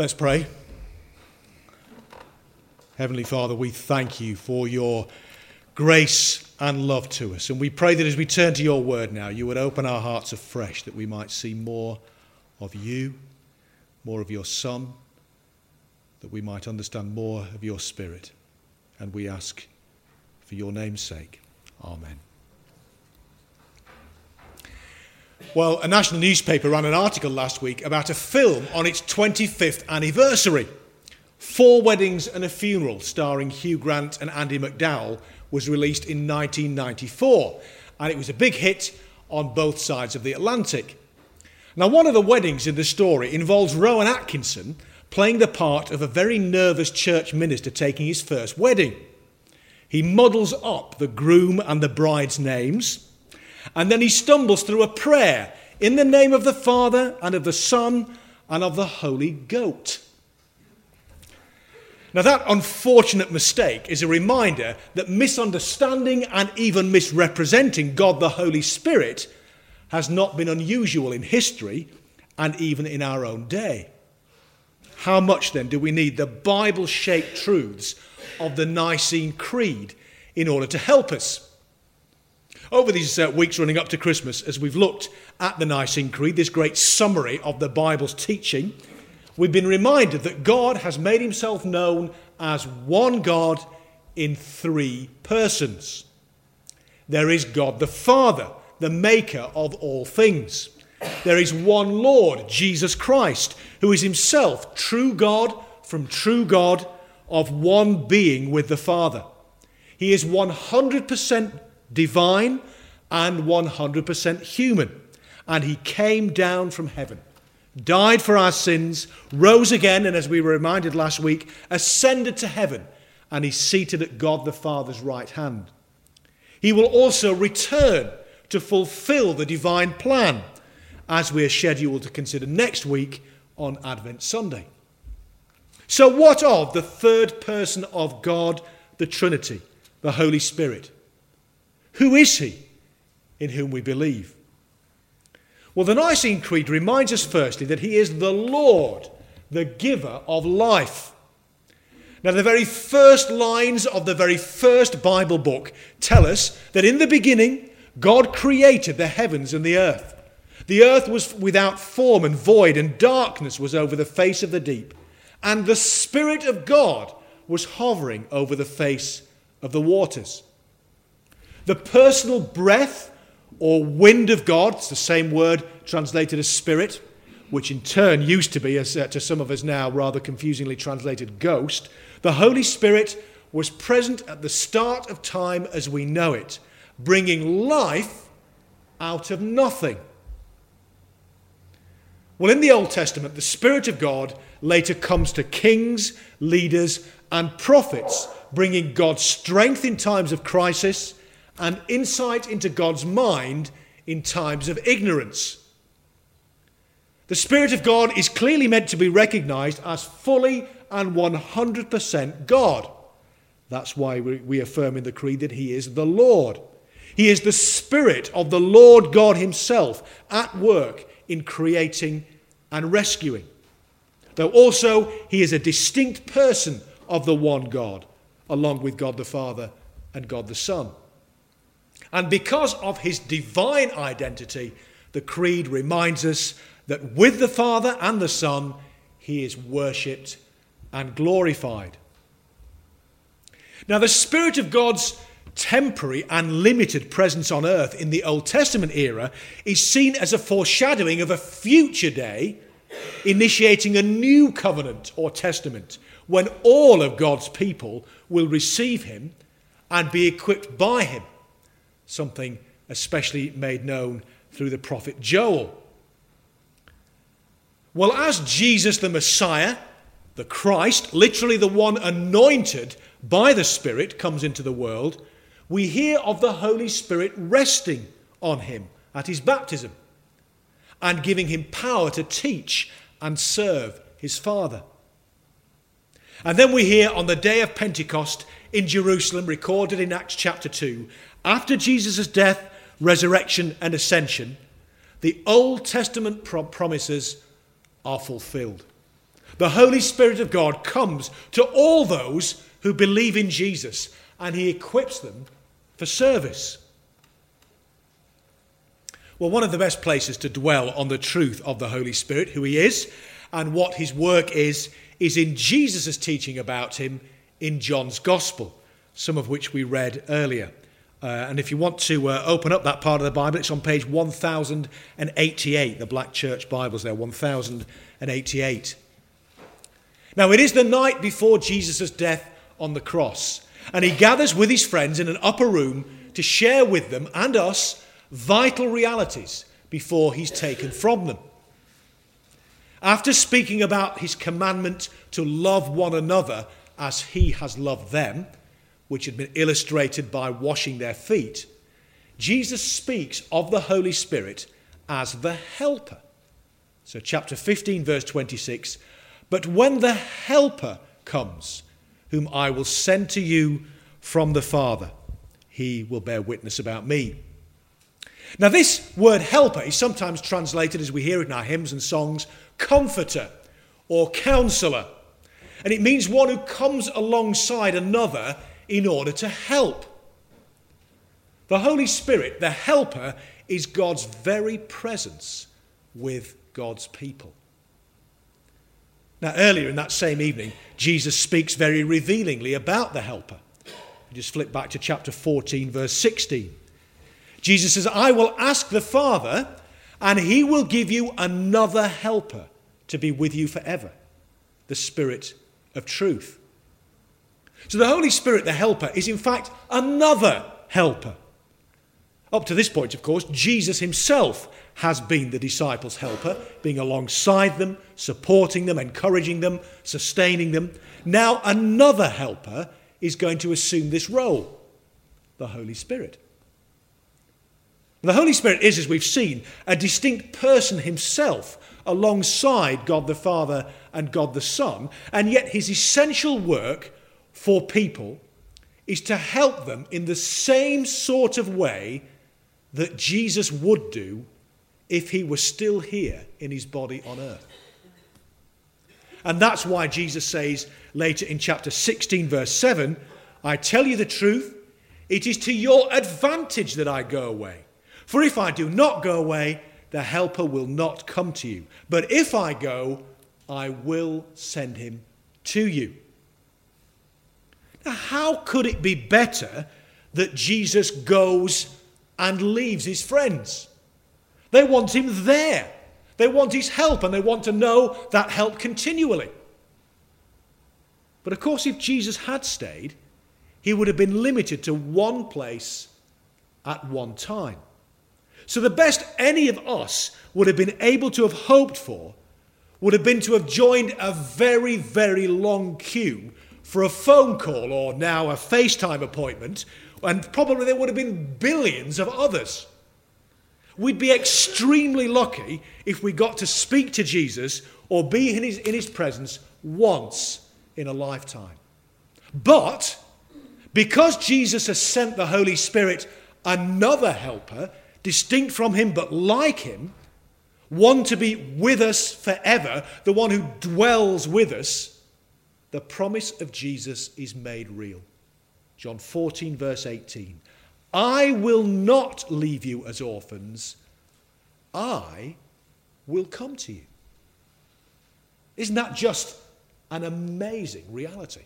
Let's pray. Heavenly Father, we thank you for your grace and love to us. And we pray that as we turn to your word now, you would open our hearts afresh, that we might see more of you, more of your Son, that we might understand more of your Spirit. And we ask for your name's sake. Amen. Well, a national newspaper ran an article last week about a film on its 25th anniversary. 4 Weddings and a Funeral, starring Hugh Grant and Andie MacDowell, was released in 1994, and it was a big hit on both sides of the Atlantic. Now, one of the weddings in the story involves Rowan Atkinson playing the part of a very nervous church minister taking his first wedding. He muddles up the groom and the bride's names, and then he stumbles through a prayer in the name of the Father and of the Son and of the Holy Goat. Now, that unfortunate mistake is a reminder that misunderstanding and even misrepresenting God the Holy Spirit has not been unusual in history and even in our own day. How much then do we need the Bible-shaped truths of the Nicene Creed in order to help us? Over these weeks running up to Christmas, as we've looked at the Nicene Creed, this great summary of the Bible's teaching, we've been reminded that God has made himself known as one God in 3 persons. There is God the Father, the maker of all things. There is one Lord, Jesus Christ, who is himself true God from true God, of one being with the Father. He is 100% divine and 100% human. And he came down from heaven, died for our sins, rose again, and as we were reminded last week, ascended to heaven, and he's seated at God the Father's right hand. He will also return to fulfill the divine plan, as we are scheduled to consider next week on Advent Sunday. So what of the third person of God, the Trinity, the Holy Spirit? Who is he in whom we believe? Well, the Nicene Creed reminds us firstly that he is the Lord, the giver of life. Now, the very first lines of the very first Bible book tell us that in the beginning, God created the heavens and the earth. The earth was without form and void, and darkness was over the face of the deep. And the Spirit of God was hovering over the face of the waters. The personal breath or wind of God, it's the same word translated as spirit, which in turn used to be, as to some of us now, rather confusingly translated ghost. The Holy Spirit was present at the start of time as we know it, bringing life out of nothing. Well, in the Old Testament, the Spirit of God later comes to kings, leaders, and prophets, bringing God's strength in times of crisis and insight into God's mind in times of ignorance. The Spirit of God is clearly meant to be recognized as fully and 100% God. That's why we affirm in the Creed that he is the Lord. He is the Spirit of the Lord God himself at work in creating and rescuing. Though also he is a distinct person of the one God, along with God the Father and God the Son. And because of his divine identity, the Creed reminds us that with the Father and the Son, he is worshipped and glorified. Now, the Spirit of God's temporary and limited presence on earth in the Old Testament era is seen as a foreshadowing of a future day, initiating a new covenant or testament, when all of God's people will receive him and be equipped by him. Something especially made known through the prophet Joel. Well, as Jesus the Messiah, the Christ, literally the one anointed by the Spirit, comes into the world, we hear of the Holy Spirit resting on him at his baptism and giving him power to teach and serve his Father. And then we hear on the day of Pentecost in Jerusalem, recorded in Acts chapter 2, after Jesus' death, resurrection and ascension, the Old Testament promises are fulfilled. the Holy Spirit of God comes to all those who believe in Jesus, and he equips them for service. Well, one of the best places to dwell on the truth of the Holy Spirit, who he is, and what his work is in Jesus' teaching about him in John's Gospel, some of which we read earlier. And if you want to open up that part of the Bible, it's on page 1088, the Black Church Bibles there, 1088. Now, it is the night before Jesus' death on the cross, and he gathers with his friends in an upper room to share with them and us vital realities before he's taken from them. After speaking about his commandment to love one another as he has loved them, which had been illustrated by washing their feet, Jesus speaks of the Holy Spirit as the Helper. So chapter 15, verse 26, "But when the Helper comes, whom I will send to you from the Father, he will bear witness about me." Now, this word helper is sometimes translated, as we hear it in our hymns and songs, comforter or counselor. And it means one who comes alongside another in order to help. The Holy Spirit, the helper, is God's very presence with God's people. Now, earlier in that same evening, Jesus speaks very revealingly about the helper. You just flip back to chapter 14, verse 16. Jesus says, "I will ask the Father, and he will give you another helper to be with you forever, the Spirit of truth." So the Holy Spirit, the helper, is in fact another helper. Up to this point, of course, Jesus himself has been the disciples' helper, being alongside them, supporting them, encouraging them, sustaining them. Now another helper is going to assume this role, the Holy Spirit. The Holy Spirit is, as we've seen, a distinct person himself alongside God the Father and God the Son, and yet his essential work for people is to help them in the same sort of way that Jesus would do if he were still here in his body on earth. And that's why Jesus says later in chapter 16, verse 7, "I tell you the truth, it is to your advantage that I go away. For if I do not go away, the helper will not come to you. But if I go, I will send him to you." Now, how could it be better that Jesus goes and leaves his friends? They want him there. They want his help, and they want to know that help continually. But of course, if Jesus had stayed, he would have been limited to one place at one time. So the best any of us would have been able to have hoped for would have been to have joined a very, very long queue for a phone call or now a FaceTime appointment, and probably there would have been billions of others. We'd be extremely lucky if we got to speak to Jesus or be in his presence once in a lifetime. But because Jesus has sent the Holy Spirit, another helper, distinct from him but like him, one to be with us forever, the one who dwells with us, the promise of Jesus is made real. John 14, verse 18. "I will not leave you as orphans. I will come to you." Isn't that just an amazing reality?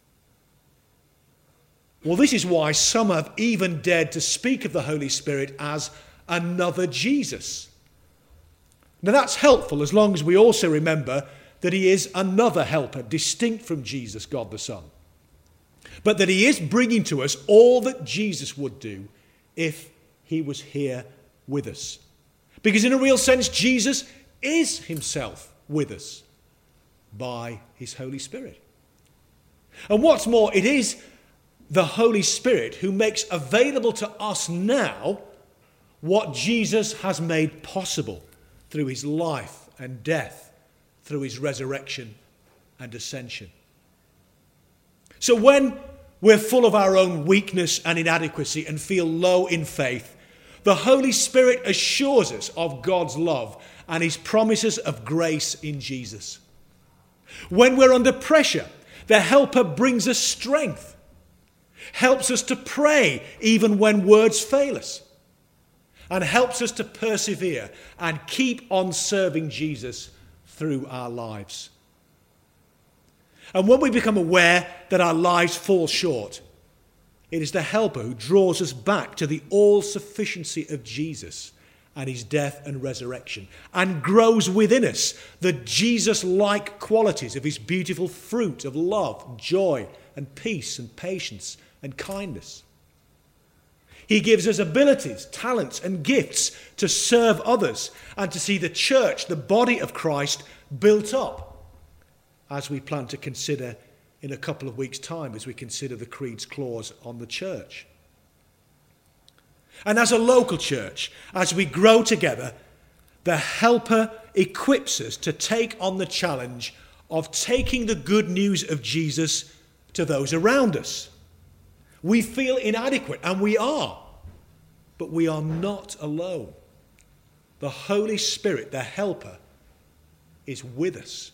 Well, this is why some have even dared to speak of the Holy Spirit as another Jesus. Now that's helpful as long as we also remember that he is another helper, distinct from Jesus, God the Son. But that he is bringing to us all that Jesus would do if he was here with us. Because in a real sense, Jesus is himself with us by his Holy Spirit. And what's more, it is the Holy Spirit who makes available to us now what Jesus has made possible through his life and death, through his resurrection and ascension. So when we're full of our own weakness and inadequacy and feel low in faith, the Holy Spirit assures us of God's love and his promises of grace in Jesus. When we're under pressure, the helper brings us strength, helps us to pray even when words fail us, and helps us to persevere and keep on serving Jesus through our lives. And when we become aware that our lives fall short, it is the helper who draws us back to the all-sufficiency of Jesus and his death and resurrection, and grows within us the Jesus-like qualities of his beautiful fruit of love, joy, and peace, and patience, and kindness. He gives us abilities, talents, and gifts to serve others and to see the church, the body of Christ, built up, as we plan to consider in a couple of weeks' time as we consider the Creed's clause on the church. And as a local church, as we grow together, the helper equips us to take on the challenge of taking the good news of Jesus to those around us. We feel inadequate, and we are, but we are not alone. The Holy Spirit, the helper, is with us.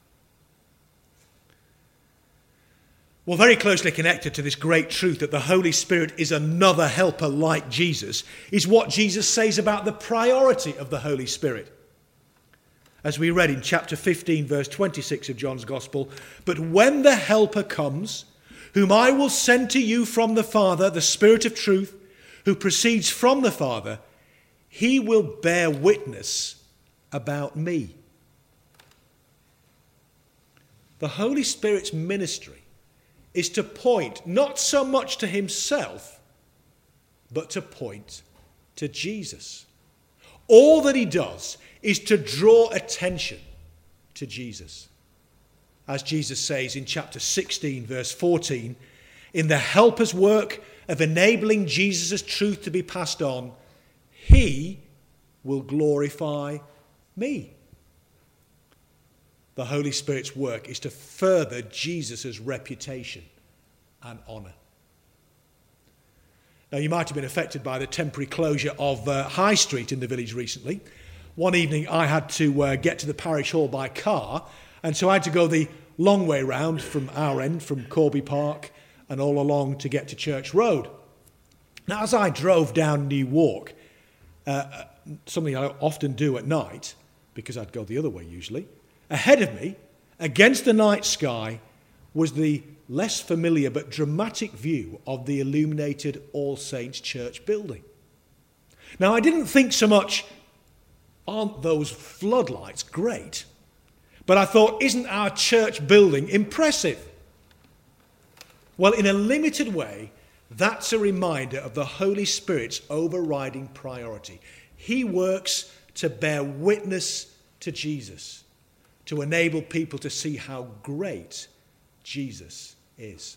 Well, very closely connected to this great truth that the Holy Spirit is another helper like Jesus is what Jesus says about the priority of the Holy Spirit. As we read in chapter 15, verse 26 of John's Gospel, "But when the helper comes, whom I will send to you from the Father, the Spirit of truth, who proceeds from the Father, he will bear witness about me." The Holy Spirit's ministry is to point not so much to himself, but to point to Jesus. All that he does is to draw attention to Jesus. As Jesus says in chapter 16, verse 14, in the helper's work of enabling Jesus' truth to be passed on, he will glorify me. The Holy Spirit's work is to further Jesus' reputation and honour. Now, you might have been affected by the temporary closure of High Street in the village recently. One evening I had to get to the parish hall by car, and so I had to go the long way round from our end, from Corby Park, and all along to get to Church Road. Now, as I drove down New Walk, something I often do at night, because I'd go the other way usually, ahead of me, against the night sky, was the less familiar but dramatic view of the illuminated All Saints Church building. Now, I didn't think so much, aren't those floodlights great? But I thought, isn't our church building impressive? Well, in a limited way, that's a reminder of the Holy Spirit's overriding priority. He works to bear witness to Jesus, to enable people to see how great Jesus is.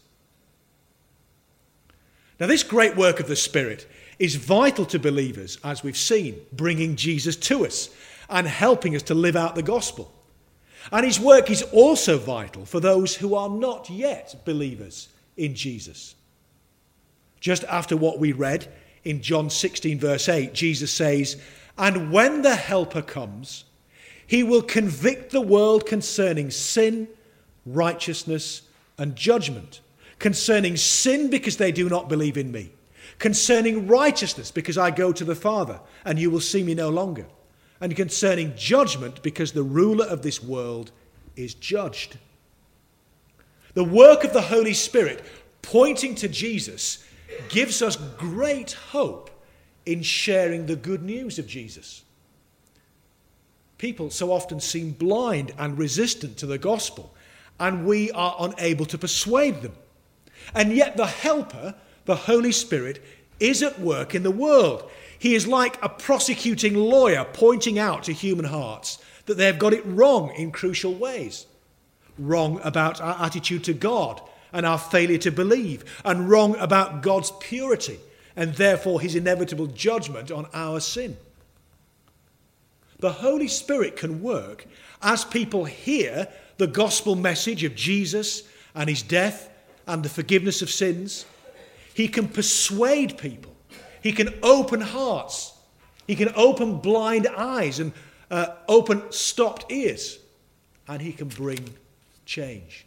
Now, this great work of the Spirit is vital to believers, as we've seen, bringing Jesus to us and helping us to live out the gospel. And his work is also vital for those who are not yet believers in Jesus. Just after what we read in John 16, verse 8, Jesus says, "And when the Helper comes, he will convict the world concerning sin, righteousness, and judgment. Concerning sin, because they do not believe in me. Concerning righteousness, because I go to the Father, and you will see me no longer. And concerning judgment, because the ruler of this world is judged." The work of the Holy Spirit, pointing to Jesus, gives us great hope in sharing the good news of Jesus. People so often seem blind and resistant to the gospel, and we are unable to persuade them. And yet the Helper, the Holy Spirit, is at work in the world. He is like a prosecuting lawyer pointing out to human hearts that they have got it wrong in crucial ways. Wrong about our attitude to God and our failure to believe, and wrong about God's purity and therefore his inevitable judgment on our sin. The Holy Spirit can work as people hear the gospel message of Jesus and his death and the forgiveness of sins. He can persuade people. He can open hearts. He can open blind eyes and open stopped ears. And he can bring change.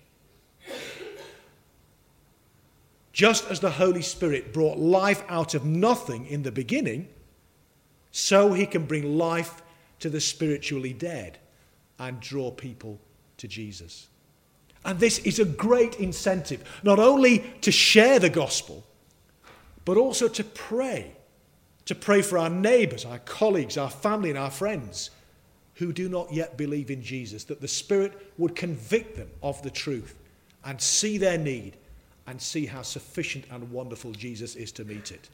Just as the Holy Spirit brought life out of nothing in the beginning, so he can bring life to the spiritually dead and draw people to Jesus. And this is a great incentive, not only to share the gospel, but also to pray for our neighbours, our colleagues, our family and our friends who do not yet believe in Jesus, that the Spirit would convict them of the truth and see their need and see how sufficient and wonderful Jesus is to meet it.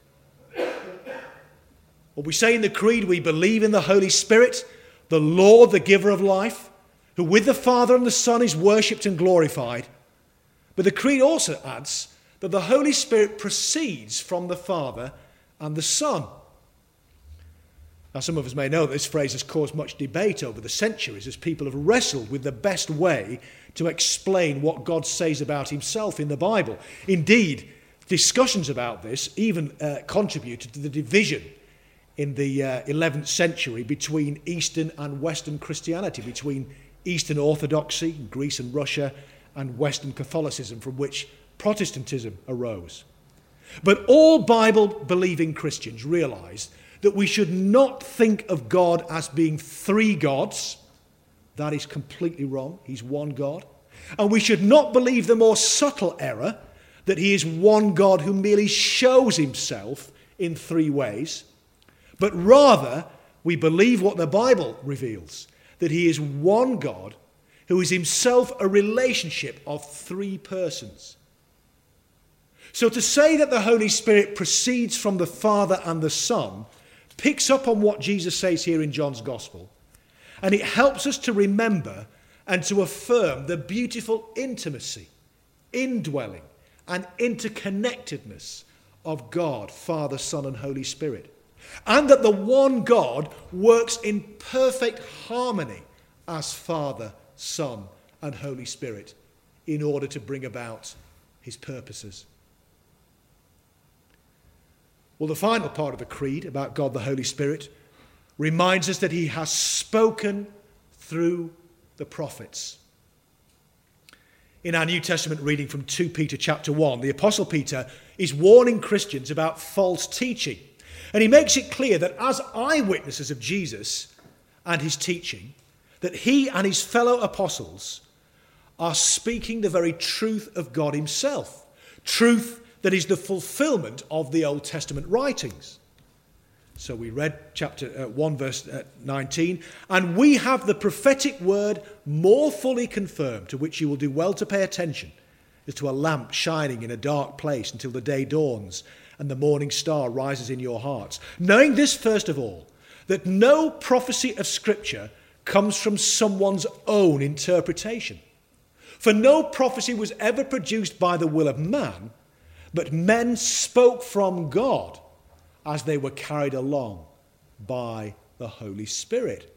Well, we say in the Creed we believe in the Holy Spirit, the Lord, the giver of life, who with the Father and the Son is worshipped and glorified. But the Creed also adds that the Holy Spirit proceeds from the Father and the Son. Now, some of us may know that this phrase has caused much debate over the centuries as people have wrestled with the best way to explain what God says about himself in the Bible. Indeed, discussions about this even contributed to the division in the 11th century between Eastern and Western Christianity, between Eastern Orthodoxy, Greece and Russia, and Western Catholicism, from which Protestantism arose. But all Bible-believing Christians realise that we should not think of God as being three gods. That is completely wrong. He's one God. And we should not believe the more subtle error that he is one God who merely shows himself in three ways. But rather, we believe what the Bible reveals, that he is one God who is himself a relationship of three persons. So to say that the Holy Spirit proceeds from the Father and the Son picks up on what Jesus says here in John's Gospel, and it helps us to remember and to affirm the beautiful intimacy, indwelling, and interconnectedness of God, Father, Son, and Holy Spirit. And that the one God works in perfect harmony as Father, Son, and Holy Spirit in order to bring about his purposes. Well, the final part of the Creed about God the Holy Spirit reminds us that he has spoken through the prophets. In our New Testament reading from 2 Peter chapter 1, the Apostle Peter is warning Christians about false teaching. And he makes it clear that as eyewitnesses of Jesus and his teaching, that he and his fellow apostles are speaking the very truth of God himself. Truth that is the fulfillment of the Old Testament writings. So we read chapter 1 verse 19, and we have the prophetic word more fully confirmed, to which you will do well to pay attention, as to a lamp shining in a dark place until the day dawns and the morning star rises in your hearts. Knowing this first of all, that no prophecy of Scripture comes from someone's own interpretation. For no prophecy was ever produced by the will of man, but men spoke from God as they were carried along by the Holy Spirit.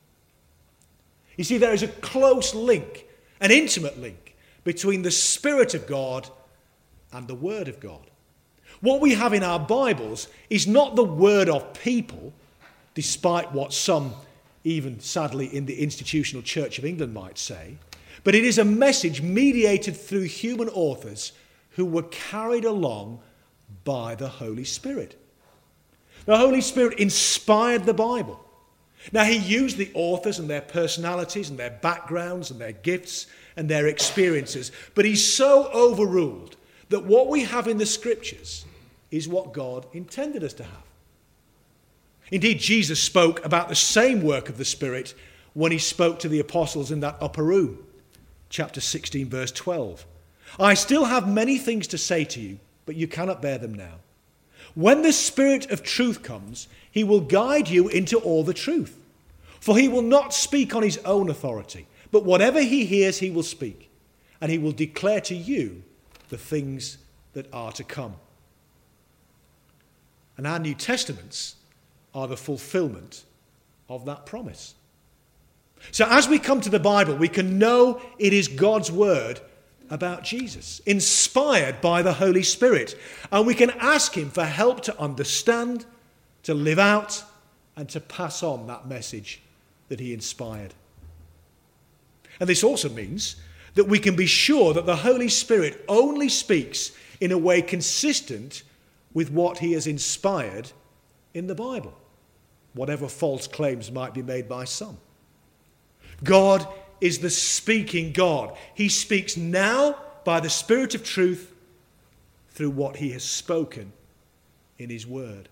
You see, there is a close link, an intimate link, between the Spirit of God and the Word of God. What we have in our Bibles is not the word of people, despite what some, even sadly in the institutional Church of England, might say, but it is a message mediated through human authors who were carried along by the Holy Spirit. The Holy Spirit inspired the Bible. Now, he used the authors and their personalities and their backgrounds and their gifts and their experiences, but he's so overruled that what we have in the Scriptures is what God intended us to have. Indeed, Jesus spoke about the same work of the Spirit when he spoke to the apostles in that upper room. Chapter 16, verse 12. I still have many things to say to you, but you cannot bear them now. When the Spirit of truth comes, he will guide you into all the truth. For he will not speak on his own authority, but whatever he hears he will speak, and he will declare to you the things that are to come. And our New Testaments are the fulfillment of that promise. So as we come to the Bible, we can know it is God's word about Jesus, inspired by the Holy Spirit. And we can ask him for help to understand, to live out, and to pass on that message that he inspired. And this also means that we can be sure that the Holy Spirit only speaks in a way consistent with what he has inspired in the Bible, whatever false claims might be made by some. God is the speaking God. He speaks now by the Spirit of truth through what he has spoken in his word.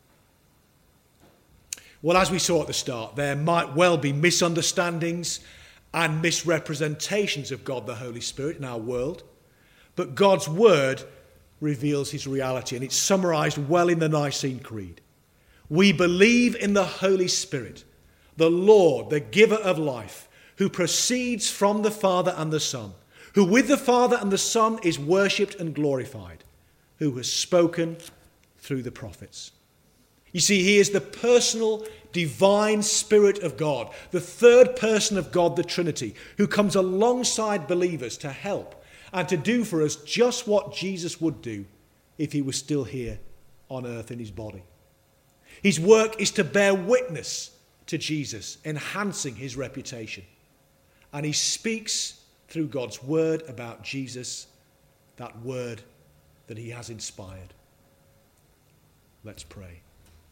Well, as we saw at the start, there might well be misunderstandings and misrepresentations of God the Holy Spirit in our world, but God's word reveals his reality, and it's summarized well in the Nicene Creed. We believe in the Holy Spirit, the Lord, the giver of life, who proceeds from the Father and the Son, who with the Father and the Son is worshipped and glorified, who has spoken through the prophets. You see, he is the personal, divine Spirit of God, the third person of God, the Trinity, who comes alongside believers to help and to do for us just what Jesus would do if he was still here on earth in his body. His work is to bear witness to Jesus, enhancing his reputation. And he speaks through God's word about Jesus, that word that he has inspired. Let's pray.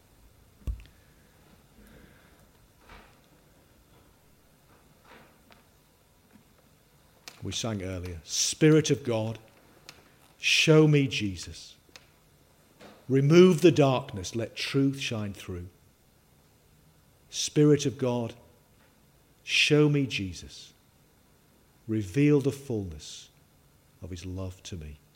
We sang earlier, Spirit of God, show me Jesus. Remove the darkness, let truth shine through. Spirit of God, show me Jesus. Reveal the fullness of his love to me.